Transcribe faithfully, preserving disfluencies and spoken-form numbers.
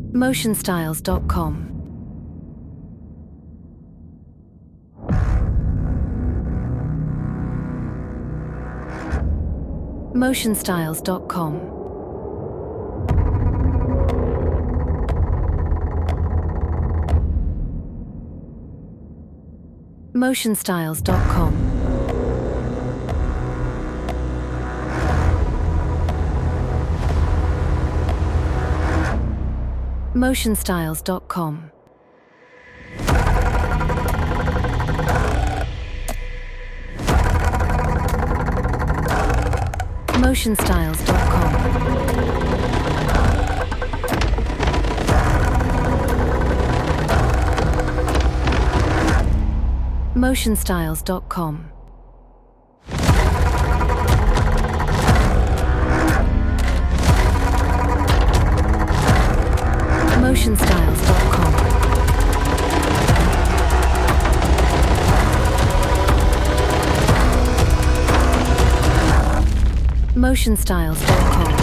motion styles dot com. motion styles dot com. motion styles dot com. motion styles dot com. motion styles dot com. motion styles dot com. motion styles dot com. motion styles dot com.